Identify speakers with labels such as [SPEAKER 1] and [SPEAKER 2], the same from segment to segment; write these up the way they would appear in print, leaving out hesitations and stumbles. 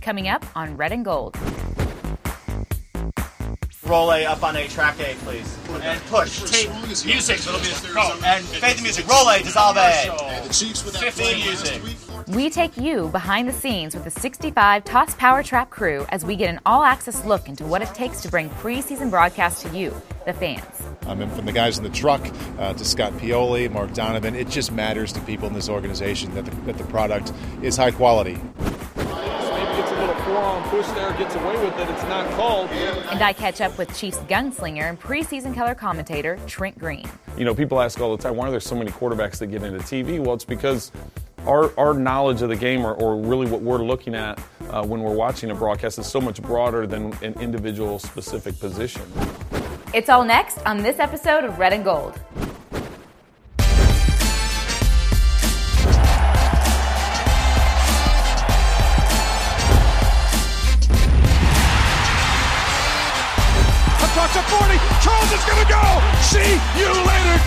[SPEAKER 1] coming up on Red and Gold.
[SPEAKER 2] Roll A up on A, track A, please. And push. Tape. Music. Go. And fade the music. Roll A, dissolve A. 15 music.
[SPEAKER 1] We take you behind the scenes with the 65 Toss Power Trap crew as we get an all-access look into what it takes to bring preseason broadcast to you, the fans.
[SPEAKER 3] And from the guys in the truck to Scott Pioli, Mark Donovan, it just matters to people in this organization that the product is high quality.
[SPEAKER 4] Maybe gets a little forearm push there, gets away with it, it's not called.
[SPEAKER 1] And I catch up with Chiefs gunslinger and preseason color commentator Trent Green.
[SPEAKER 4] You know, people ask all the time, why are there so many quarterbacks that get into TV? Well, it's because our knowledge of the game or really what we're looking at when we're watching a broadcast is so much broader than an individual specific position.
[SPEAKER 1] It's all next on this episode of Red and Gold.
[SPEAKER 5] Across the 40, Charles is going to go! See you later!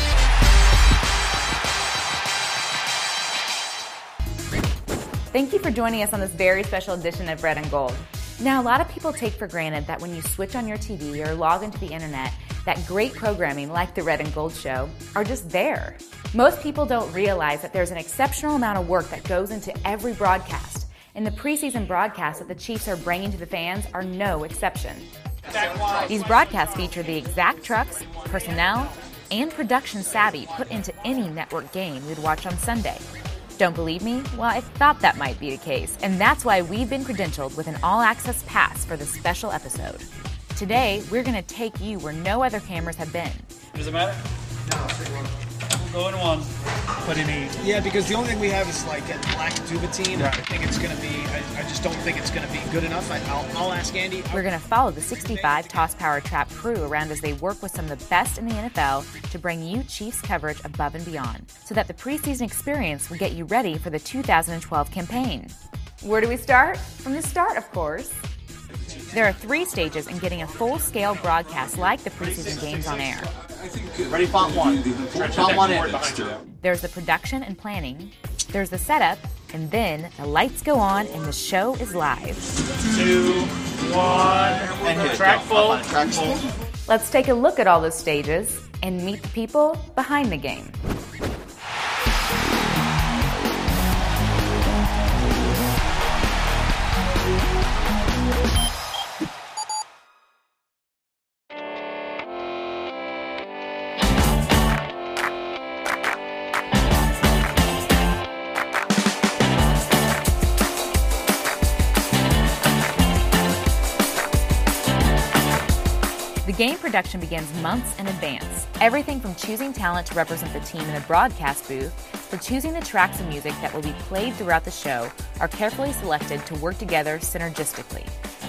[SPEAKER 1] Thank you for joining us on this very special edition of Red and Gold. Now, a lot of people take for granted that when you switch on your TV or log into the internet, that great programming like the Red and Gold show are just there. Most people don't realize that there's an exceptional amount of work that goes into every broadcast, and the preseason broadcasts that the Chiefs are bringing to the fans are no exception. These broadcasts feature the exact trucks, personnel, and production savvy put into any network game you'd watch on Sunday. Don't believe me? Well, I thought that might be the case, and that's why we've been credentialed with an all-access pass for this special episode. Today, we're going to take you where no other cameras have been.
[SPEAKER 6] Does it matter? No, we'll go in one. What do you need?
[SPEAKER 7] Yeah, because the only thing we have is like a black Duvatine. Right. I think it's going to be, I just don't think it's going to be good enough. I'll ask Andy.
[SPEAKER 1] We're going to follow the 65 Toss Power Trap crew around as they work with some of the best in the NFL to bring you Chiefs coverage above and beyond, so that the preseason experience will get you ready for the 2012 campaign. Where do we start? From the start, of course. There are 3 stages in getting a full-scale broadcast like the preseason games on air.
[SPEAKER 2] Ready, font 1. Font 1 in.
[SPEAKER 1] There's the production and planning, there's the setup, and then the lights go on and the show is live.
[SPEAKER 6] 2, 1, and hit track full.
[SPEAKER 2] Track full.
[SPEAKER 1] Let's take a look at all those stages and meet the people behind the game. The game production begins months in advance. Everything from choosing talent to represent the team in the broadcast booth to choosing the tracks of music that will be played throughout the show are carefully selected to work together synergistically.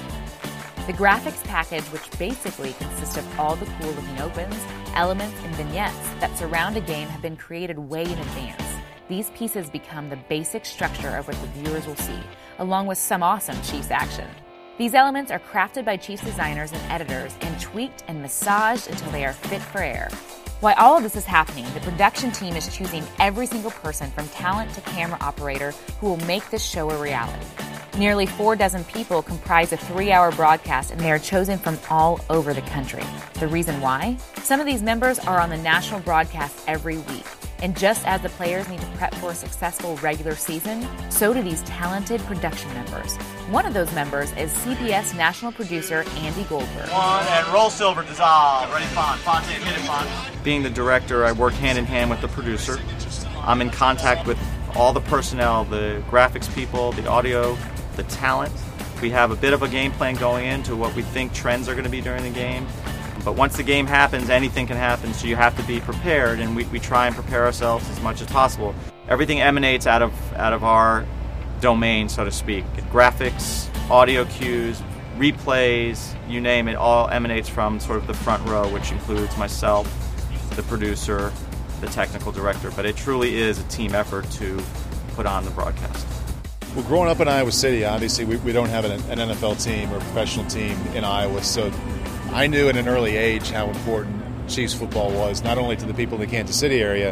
[SPEAKER 1] The graphics package, which basically consists of all the cool-looking opens, elements, and vignettes that surround a game, have been created way in advance. These pieces become the basic structure of what the viewers will see, along with some awesome Chiefs action. These elements are crafted by Chiefs designers and editors and tweaked and massaged until they are fit for air. While all of this is happening, the production team is choosing every single person from talent to camera operator who will make this show a reality. Nearly 4 dozen people comprise a 3-hour broadcast, and they are chosen from all over the country. The reason why? Some of these members are on the national broadcast every week. And just as the players need to prep for a successful regular season, so do these talented production members. One of those members is CBS national producer Andy Goldberg.
[SPEAKER 2] 1, and roll silver, dissolve. Ready, font in, hit it, font.
[SPEAKER 8] Being the director, I work hand in hand with the producer. I'm in contact with all the personnel, the graphics people, the audio, the talent. We have a bit of a game plan going into what we think trends are going to be during the game. But once the game happens, anything can happen, so you have to be prepared, and we try and prepare ourselves as much as possible. Everything emanates out of our domain, so to speak. Graphics, audio cues, replays, you name it, all emanates from sort of the front row, which includes myself, the producer, the technical director. But it truly is a team effort to put on the broadcast.
[SPEAKER 3] Well, growing up in Iowa City, obviously we don't have an NFL team or professional team in Iowa, so I knew at an early age how important Chiefs football was, not only to the people in the Kansas City area,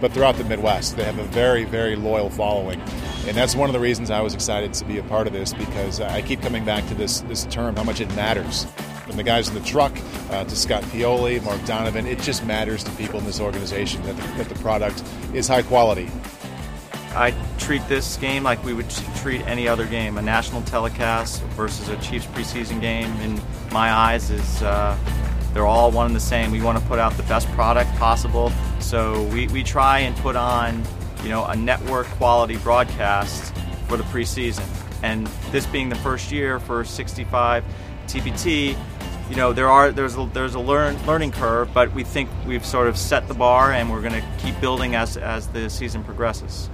[SPEAKER 3] but throughout the Midwest. They have a very, very loyal following. And that's one of the reasons I was excited to be a part of this, because I keep coming back to this term, how much it matters. From the guys in the truck to Scott Pioli, Mark Donovan, it just matters to people in this organization that the product is high quality.
[SPEAKER 8] I treat this game like we would treat any other game. A national telecast versus a Chiefs preseason game, in my eyes, is they're all one and the same. We want to put out the best product possible, so we try and put on, a network quality broadcast for the preseason. And this being the first year for 65 TBT, there's a learning curve, but we think we've sort of set the bar, and we're going to keep building as the season progresses.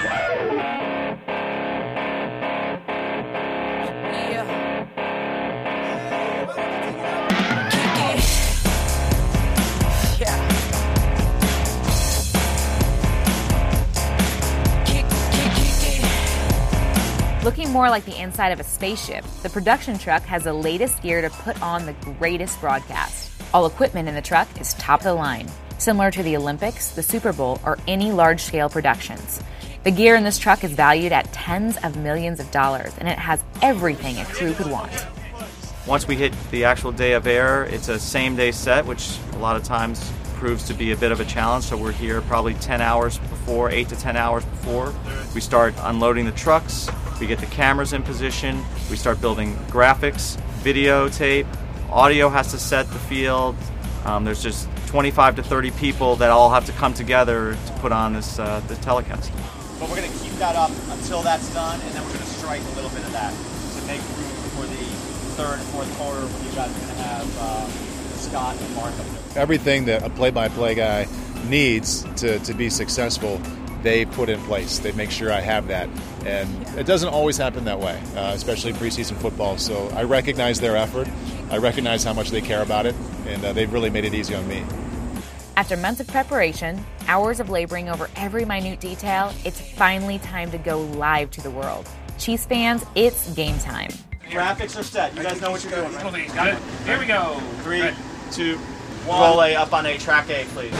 [SPEAKER 1] Looking more like the inside of a spaceship, the production truck has the latest gear to put on the greatest broadcast. All equipment in the truck is top of the line, similar to the Olympics, the Super Bowl, or any large-scale productions. The gear in this truck is valued at tens of millions of dollars, and it has everything a crew could want.
[SPEAKER 8] Once we hit the actual day of air, it's a same-day set, which a lot of times proves to be a bit of a challenge, so we're here probably 10 hours before, 8 to 10 hours before. We start unloading the trucks, we get the cameras in position, we start building graphics, videotape, audio has to set the field. There's just 25 to 30 people that all have to come together to put on this telecast.
[SPEAKER 2] But we're going to keep that up until that's done, and then we're going to strike a little bit of that to make room for the third and fourth quarter when you guys are going to have Scott and Mark up there. Everything that a play-by-play guy needs to be successful, they put in place. They make sure I have that. And it doesn't always happen that way, especially in preseason football. So I recognize their effort. I recognize how much they care about it, and they've really made it easy on me.
[SPEAKER 1] After months of preparation, hours of laboring over every minute detail, it's finally time to go live to the world. Chiefs fans, it's game time.
[SPEAKER 2] Graphics are set. You guys know what you're doing, right?
[SPEAKER 6] Got it. Here we go.
[SPEAKER 2] 3, 2, 1. Roll A up on A. Track A, please.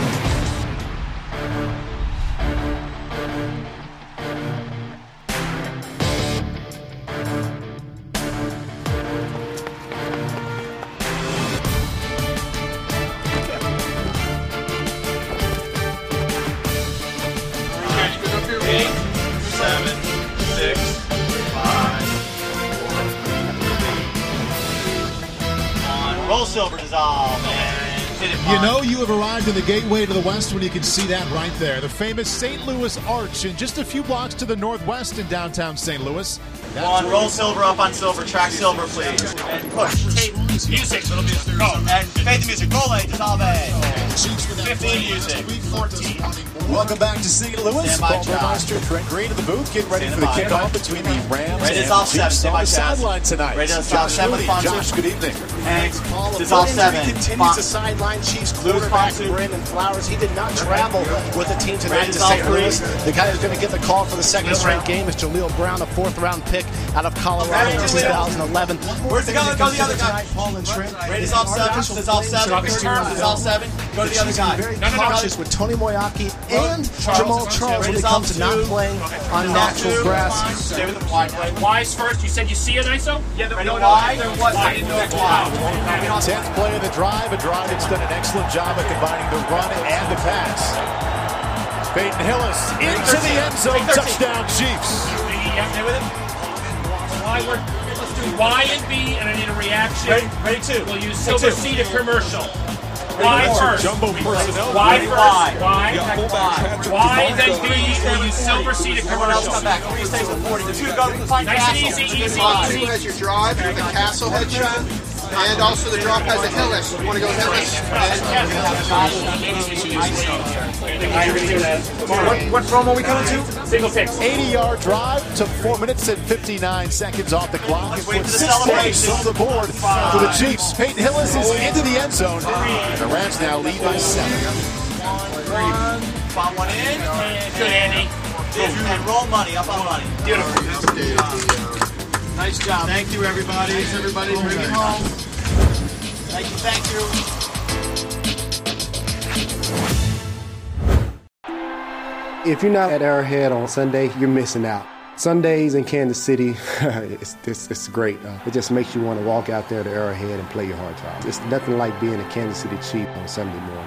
[SPEAKER 2] Roll silver dissolve.
[SPEAKER 9] You know you have arrived in the gateway to the west when you can see that right there. The famous St. Louis Arch, and just a few blocks to the northwest in downtown St. Louis.
[SPEAKER 2] On roll silver up on silver. Track silver, please. And push. Tape. Music. It'll be a go. And fade the music. Roll A. Dissolve A. 15 music. 14.
[SPEAKER 9] Welcome back to St. Louis. Paul Burmeister, Trent Green in the booth, getting ready for the kickoff between the Rams and the Chiefs on the sideline tonight.
[SPEAKER 2] Ready to dissolve 7.
[SPEAKER 9] Josh, good evening.
[SPEAKER 2] And dissolve 7.
[SPEAKER 10] Continues to sideline Chiefs quarterback Brandon Flowers. He did not travel with the team tonight to St. Louis. The guy who's going to get the call for the second straight game is Jaleel Brown, a fourth-round pick out of Colorado in 2011.
[SPEAKER 2] Where's the guy? Go to the other guy.
[SPEAKER 10] Paul and Trent.
[SPEAKER 2] Ready to dissolve 7. Dissolve 7. Dissolve 7. Go to the other guy.
[SPEAKER 10] Very cautious with Tony Moyaki and Jamal Charles when it comes to not playing on natural grass.
[SPEAKER 2] Stay with the wide play.
[SPEAKER 6] Y's first. You said you see an ISO?
[SPEAKER 2] Yeah, there why. There was. I didn't know why.
[SPEAKER 9] 10th play of the drive, a drive that's done an excellent job at combining the run and the pass. Peyton Hillis into the end zone, touchdown Chiefs.
[SPEAKER 2] Stay with him.
[SPEAKER 6] Let's do Y and B, and I need a reaction.
[SPEAKER 2] Ready two.
[SPEAKER 6] We'll use Silver Seed a commercial. Y first.
[SPEAKER 9] Jumbo personnel.
[SPEAKER 6] Y first. Y, then B. We'll use Silver Seed a commercial.
[SPEAKER 2] Come back. 3 stays with 40. The 2 go to the
[SPEAKER 6] Nice and easy.
[SPEAKER 11] As your drive with the Castle headshot. And also the drop has a Hillis. You want to go Hillis?
[SPEAKER 9] What promo are we coming to?
[SPEAKER 6] Single picks.
[SPEAKER 9] 80-yard drive took 4 minutes and 59 seconds off the clock.
[SPEAKER 2] Wait for the
[SPEAKER 9] 6 points on the board for the Chiefs. Peyton Hillis is into the end zone. The Rams now lead by 7.
[SPEAKER 2] Spot one in.
[SPEAKER 6] Good, Andy.
[SPEAKER 2] And roll money up on money.
[SPEAKER 6] Beautiful.
[SPEAKER 2] Nice job. Thank you, everybody. Everybody, bring it home. Thank you. Thank you.
[SPEAKER 12] If you're not at Arrowhead on Sunday, you're missing out. Sundays in Kansas City, it's great. It just makes you want to walk out there to Arrowhead and play your hearts out. It's nothing like being a Kansas City Chief on Sunday morning.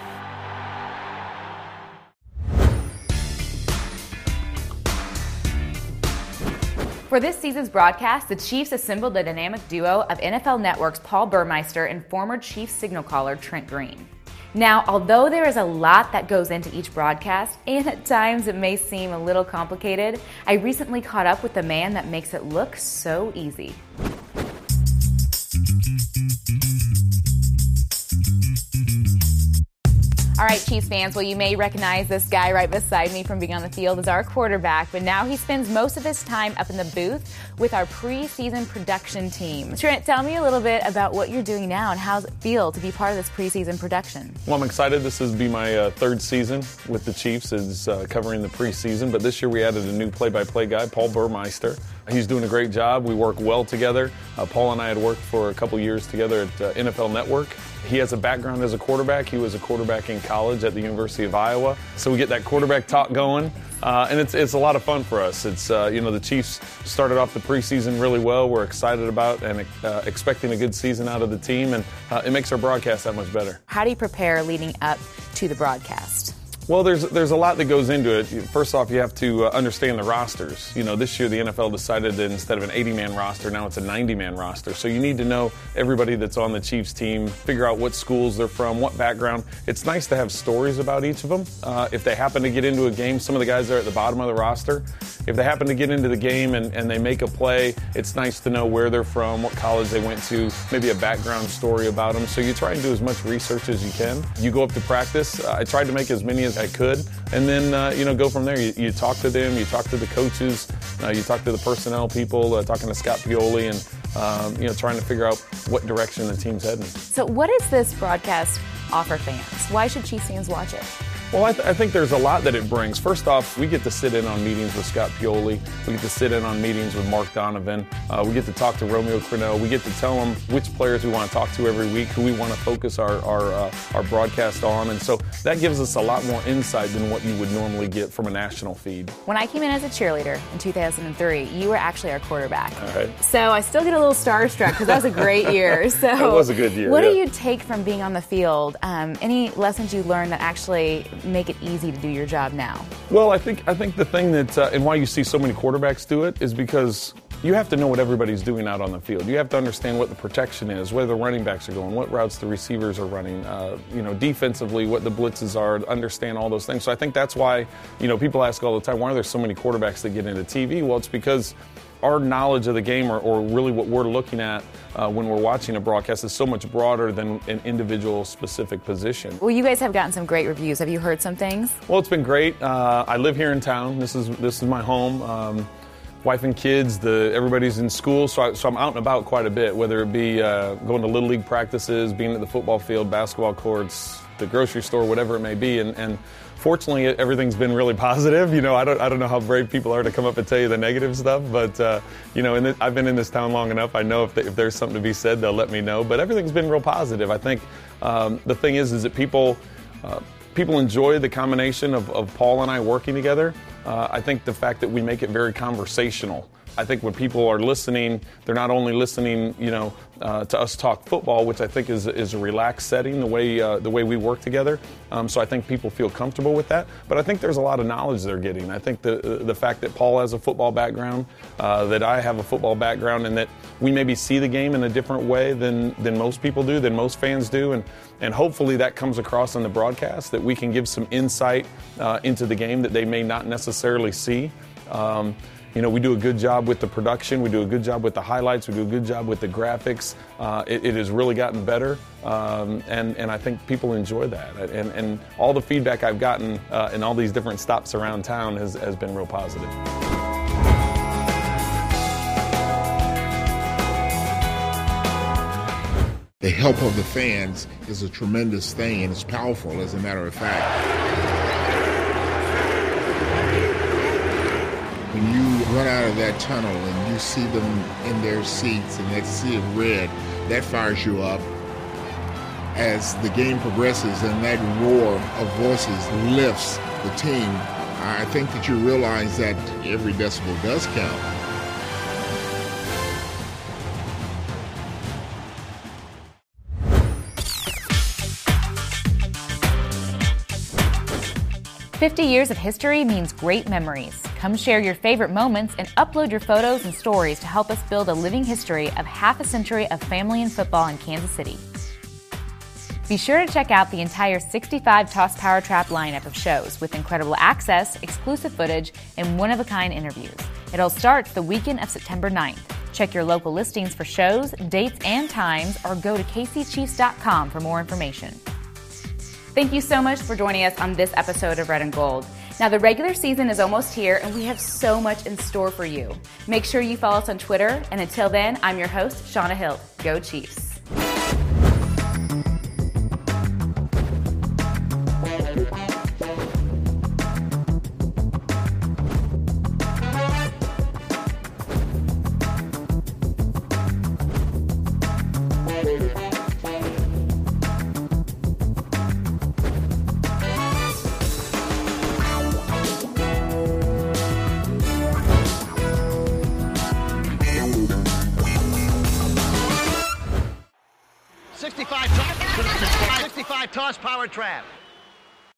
[SPEAKER 1] For this season's broadcast, the Chiefs assembled the dynamic duo of NFL Network's Paul Burmeister and former Chiefs signal caller Trent Green. Now, although there is a lot that goes into each broadcast, and at times it may seem a little complicated, I recently caught up with the man that makes it look so easy. All right, Chiefs fans, well, you may recognize this guy right beside me from being on the field as our quarterback, but now he spends most of his time up in the booth with our preseason production team. Trent, tell me a little bit about what you're doing now and how does it feel to be part of this preseason production?
[SPEAKER 4] Well, I'm excited. This will be my third season with the Chiefs is covering the preseason, but this year we added a new play-by-play guy, Paul Burmeister. He's doing a great job. We work well together. Paul and I had worked for a couple years together at NFL Network. He has a background as a quarterback. He was a quarterback in college at the University of Iowa. So we get that quarterback talk going, and it's a lot of fun for us. It's the Chiefs started off the preseason really well. We're excited about and expecting a good season out of the team, and it makes our broadcast that much better.
[SPEAKER 1] How do you prepare leading up to the broadcast?
[SPEAKER 4] Well, there's a lot that goes into it. First off, you have to understand the rosters. You know, this year the NFL decided that instead of an 80-man roster, now it's a 90-man roster. So you need to know everybody that's on the Chiefs team, figure out what schools they're from, what background. It's nice to have stories about each of them. If they happen to get into a game, some of the guys are at the bottom of the roster. If they happen to get into the game and they make a play, it's nice to know where they're from, what college they went to, maybe a background story about them. So you try and do as much research as you can. You go up to practice. I tried to make as many as I could, and then go from there. You talk to them, you talk to the coaches, you talk to the personnel people, talking to Scott Pioli, and trying to figure out what direction the team's heading.
[SPEAKER 1] So what does this broadcast offer fans? Why should Chiefs fans watch it?
[SPEAKER 4] Well, I think there's a lot that it brings. First off, we get to sit in on meetings with Scott Pioli. We get to sit in on meetings with Mark Donovan. We get to talk to Romeo Crennel. We get to tell them which players we want to talk to every week, who we want to focus our broadcast on. And so that gives us a lot more insight than what you would normally get from a national feed.
[SPEAKER 1] When I came in as a cheerleader in 2003, you were actually our quarterback.
[SPEAKER 4] All right.
[SPEAKER 1] So I still get a little starstruck because that was a great year. So
[SPEAKER 4] it was a good year.
[SPEAKER 1] What do you take from being on the field? Any lessons you learned that actually make it easy to do your job now?
[SPEAKER 4] Well, I think the thing that and why you see so many quarterbacks do it is because you have to know what everybody's doing out on the field. You have to understand what the protection is, where the running backs are going, what routes the receivers are running, defensively, what the blitzes are, understand all those things. So I think that's why, people ask all the time, why are there so many quarterbacks that get into TV? Well, it's because our knowledge of the game or really what we're looking at when we're watching a broadcast is so much broader than an individual specific position.
[SPEAKER 1] Well, you guys have gotten some great reviews. Have you heard some things?
[SPEAKER 4] Well, it's been great. I live here in town. This is my home. Wife and kids, everybody's in school, so I'm out and about quite a bit, whether it be going to Little League practices, being at the football field, basketball courts, the grocery store, whatever it may be. And fortunately, everything's been really positive. I don't know how brave people are to come up and tell you the negative stuff, but I've been in this town long enough. I know if there's something to be said, they'll let me know. But everything's been real positive. I think the thing is that people enjoy the combination of Paul and I working together. I think the fact that we make it very conversational. I think when people are listening, they're not only listening, to us talk football, which I think is a relaxed setting, the way we work together. So I think people feel comfortable with that. But I think there's a lot of knowledge they're getting. I think the fact that Paul has a football background, that I have a football background, and that we maybe see the game in a different way than most people do, than most fans do, and hopefully that comes across in the broadcast, that we can give some insight into the game that they may not necessarily see. We do a good job with the production. We do a good job with the highlights. We do a good job with the graphics. It has really gotten better, and I think people enjoy that. And all the feedback I've gotten in all these different stops around town has been real positive.
[SPEAKER 13] The help of the fans is a tremendous thing, and it's powerful, as a matter of fact. When you run out of that tunnel and you see them in their seats and they see it red, that fires you up. As the game progresses and that roar of voices lifts the team, I think that you realize that every decibel does count.
[SPEAKER 1] "50 years of history means great memories. Come share your favorite moments and upload your photos and stories to help us build a living history of half a century of family and football in Kansas City." Be sure to check out the entire 65 Toss Power Trap lineup of shows with incredible access, exclusive footage, and one-of-a-kind interviews. It all starts the weekend of September 9th. Check your local listings for shows, dates, and times, or go to kcchiefs.com for more information. Thank you so much for joining us on this episode of Red and Gold. Now, the regular season is almost here, and we have so much in store for you. Make sure you follow us on Twitter, and until then, I'm your host, Shauna Hilt. Go Chiefs!
[SPEAKER 14] Toss Power Trap.